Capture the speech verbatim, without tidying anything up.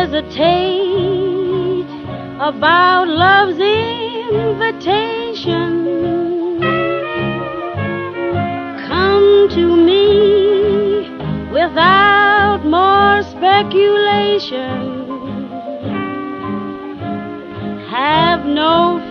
hesitate about love's invitation. Come to me without more speculation. Have no